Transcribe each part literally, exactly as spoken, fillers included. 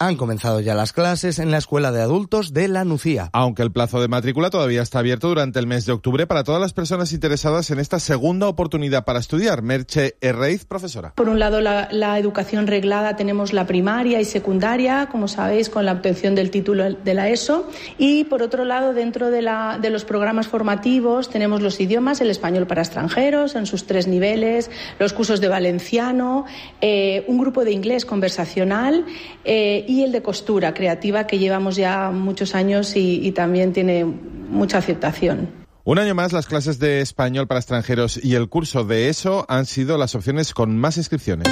han comenzado ya las clases en la Escuela de Adultos de La Nucía. Aunque el plazo de matrícula todavía está abierto durante el mes de octubre para todas las personas interesadas en esta segunda oportunidad para estudiar. Merche Herreiz, profesora. Por un lado, la, la educación reglada, tenemos la primaria y secundaria, como sabéis, con la obtención del título de la ESO. Y por otro lado, dentro de, la, de los programas formativos, tenemos los idiomas, el español para extranjeros en sus tres niveles, los cursos de valenciano, eh, un grupo de inglés conversacional eh, y el de costura creativa, que llevamos ya muchos años y, y también tiene mucha aceptación. Un año más, las clases de español para extranjeros y el curso de ESO han sido las opciones con más inscripciones.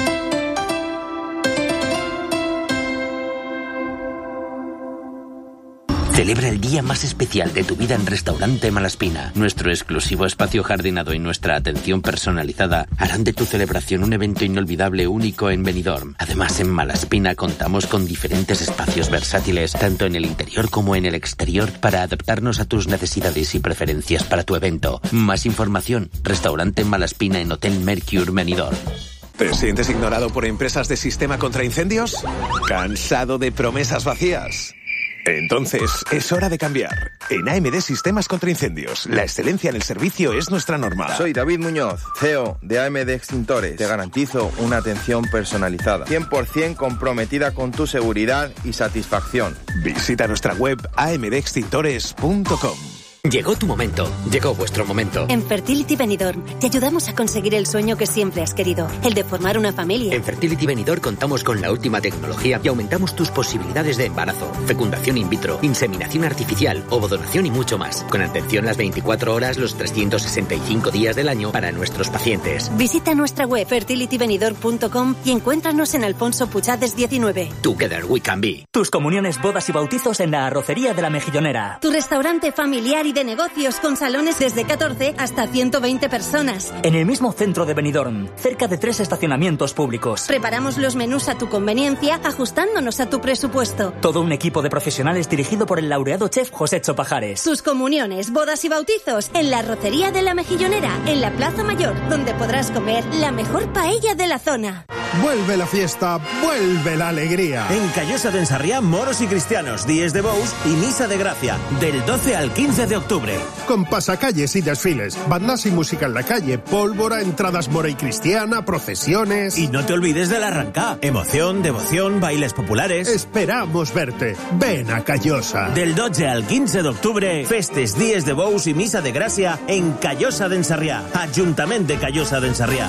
Celebra el día más especial de tu vida en Restaurante Malaspina. Nuestro exclusivo espacio jardinado y nuestra atención personalizada harán de tu celebración un evento inolvidable, único en Benidorm. Además, en Malaspina contamos con diferentes espacios versátiles, tanto en el interior como en el exterior, para adaptarnos a tus necesidades y preferencias para tu evento. Más información, Restaurante Malaspina en Hotel Mercure Benidorm. ¿Te sientes ignorado por empresas de sistema contra incendios? ¿Cansado de promesas vacías? Entonces, es hora de cambiar. En A M D Sistemas contra Incendios, la excelencia en el servicio es nuestra norma. Soy David Muñoz, C E O de A M D Extintores. Te garantizo una atención personalizada, cien por ciento comprometida con tu seguridad y satisfacción. Visita nuestra web a m d extintores punto com. Llegó tu momento, llegó vuestro momento. En Fertility Benidorm te ayudamos a conseguir el sueño que siempre has querido, el de formar una familia. En Fertility Benidorm contamos con la última tecnología y aumentamos tus posibilidades de embarazo, fecundación in vitro, inseminación artificial, ovodonación y mucho más. Con atención las veinticuatro horas, los trescientos sesenta y cinco días del año para nuestros pacientes. Visita nuestra web fertility benidorm punto com y encuéntranos en Alfonso Puchades diecinueve. Together we can be. Tus comuniones, bodas y bautizos en la Arrocería de la Mejillonera. Tu restaurante familiar y de negocios con salones desde catorce hasta ciento veinte personas. En el mismo centro de Benidorm, cerca de tres estacionamientos públicos. Preparamos los menús a tu conveniencia, ajustándonos a tu presupuesto. Todo un equipo de profesionales dirigido por el laureado chef José Chopajares. Tus comuniones, bodas y bautizos en la Arrocería de la Mejillonera, en la Plaza Mayor, donde podrás comer la mejor paella de la zona. Vuelve la fiesta, vuelve la alegría. En Callosa de Ensarriá, moros y cristianos, días de bous y misa de gracia, del doce al quince de octubre. Con pasacalles y desfiles, bandas y música en la calle, pólvora, entradas mora y cristiana, procesiones... Y no te olvides del arrancá. Emoción, devoción, bailes populares... Esperamos verte. Ven a Callosa. Del doce al quince de octubre, festes, días de bous y misa de gracia en Callosa de Ensarriá. Ayuntamiento de Callosa de Ensarriá.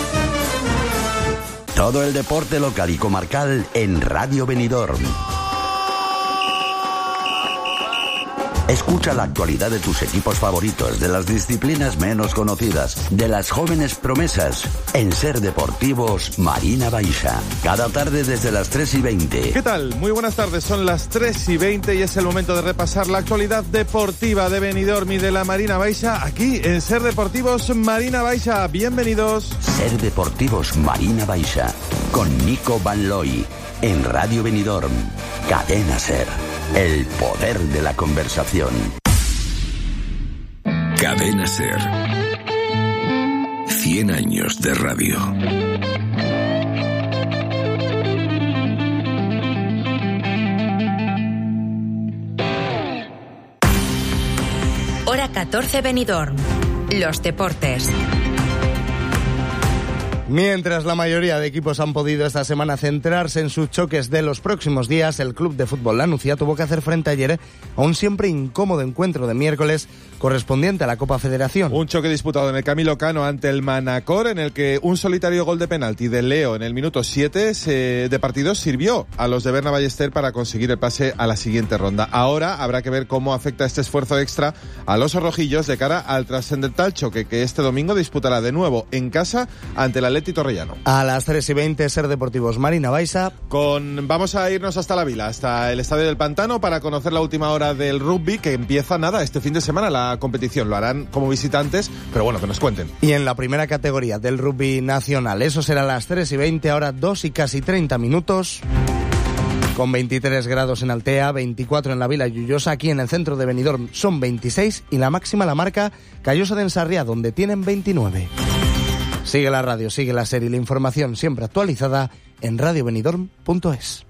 Todo el deporte local y comarcal en Radio Benidorm. Escucha la actualidad de tus equipos favoritos, de las disciplinas menos conocidas, de las jóvenes promesas, en Ser Deportivos Marina Baixa. Cada tarde desde las tres y veinte. ¿Qué tal? Muy buenas tardes, son las tres y veinte y es el momento de repasar la actualidad deportiva de Benidorm y de la Marina Baixa, aquí en Ser Deportivos Marina Baixa. Bienvenidos. Ser Deportivos Marina Baixa, con Nico Van Looy, en Radio Benidorm, Cadena Ser. El poder de la conversación. Cadena Ser. Cien años de radio. Hora catorce Benidorm. Los deportes. Mientras la mayoría de equipos han podido esta semana centrarse en sus choques de los próximos días, el Club de Fútbol La Nucía tuvo que hacer frente ayer a un siempre incómodo encuentro de miércoles correspondiente a la Copa Federación. Un choque disputado en el Camilo Cano ante el Manacor, en el que un solitario gol de penalti de Leo en el minuto siete de partido sirvió a los de Berna Ballester para conseguir el pase a la siguiente ronda. Ahora habrá que ver cómo afecta este esfuerzo extra a los rojillos de cara al trascendental choque que este domingo disputará de nuevo en casa ante el Atleti Torrellano. A las tres y veinte, Ser Deportivos Marina Baixa. Con... Vamos a irnos hasta la Vila, hasta el Estadio del Pantano, para conocer la última hora del rugby, que empieza nada este fin de semana la competición. Lo harán como visitantes, pero bueno, que nos cuenten. Y en la primera categoría del rugby nacional, eso será a las tres y veinte, ahora dos y casi treinta minutos. Con veintitrés grados en Altea, veinticuatro en la Vila Llullosa, aquí en el centro de Benidorm son veintiséis y la máxima la marca Callosa de Ensarriá, donde tienen veintinueve. Sigue la radio, sigue la serie y la información siempre actualizada en radio benidorm punto es.